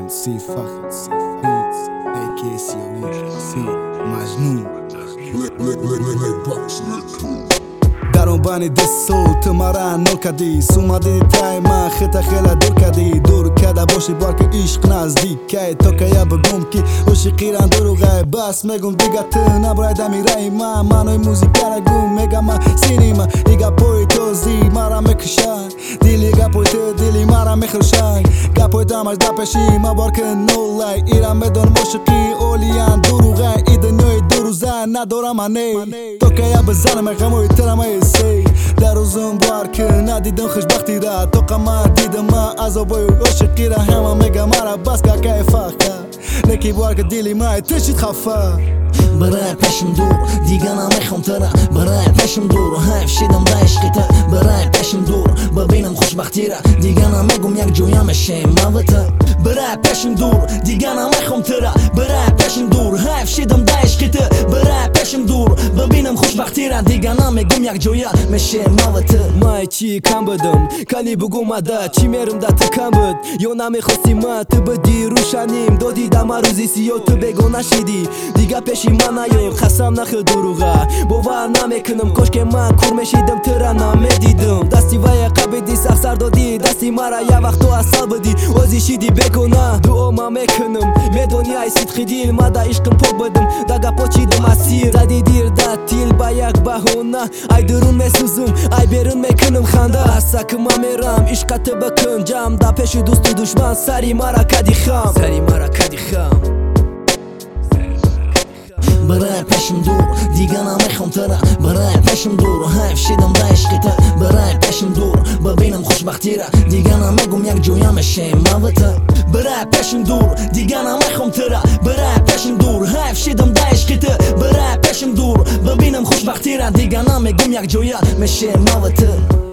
fucking C Beats, aka C Majnun. درون بانی دستو تو مرا نو کدی سومدی تای من خیتا خیلا دور کدی دور کده باشی بار که عشق نزدیک که تو که یا بگم که عشقی ران دروغه بس میگم دیگه تو نباید میرای منوی موزیک رگم میگم من سینما ایگا پوی توزی مرا میکشن دیلی گا پوی تو دیلی مرا میخرشن گا پوی دامش دا پشی ما بار که نو لای ایران بدون موشقی اولیان دروغه ایده نوی دروزه ندارم منی تو که یا بزنم غموی ترم سی در روزم بار که ندیدم خوشبختی را تو قمر دیدم ما عذابای عشقی را همه میگم مرا بس که کیفه لکی بار که دیلی ما تشید خفه برای پشم دور دیگه نمیخوام تره برای پشم دور و حیف شدم به عشقیته برای پشم دور ببینم خوشبختی را دیگه نمیگم یک جویم شیم موته برای پشم دور دیگه نمیخوام تره برای پشم دور حیف شدم به عشقیته برای پشم دور ببینم خوشبختی را دیگه نمیگم یک جویم شیم موته مای چی کم بدم کلی بگم ادا چی میرم دا تو کم بد یا نمیخواستی ما تو بدی روشنیم دادی دم روزی سیو تو بگو نشیدی دیگه پیشی من نیو خسم نخه دروغه باور نمیکنم کاش که من کور میشیدم تو را نمیدیدم دستی وای قبیدی سخت سر دادی دستی مرا یه وقت تو اصل بدی وزی شیدی بکنه دعا ما میکنم میدونی ای صدقی دیل ما دا عشقم پاک بدم دگه پاچیدم اسیر زدی دیر دا تیل با یک بهونه ای درون میسوزم ای بیرون میکنم خنده اسک ما میرم عشقت بکن جام دا پیش دوست و دشمن سری مرا کدی خم برای پشم دور دیگه نمیخوام تره برای پشم دور و حیف شدم به عشقیته برای پشم دور ببینم خوشبختی را دیگه نمیگم یک جویم شیم موته برای پشم دور دیگه نمیخوام تره برای پشم دور حیف شدم به عشقیته برای پشم دور ببینم خوشبختی را دیگه نمیگم یک جویم شیم موته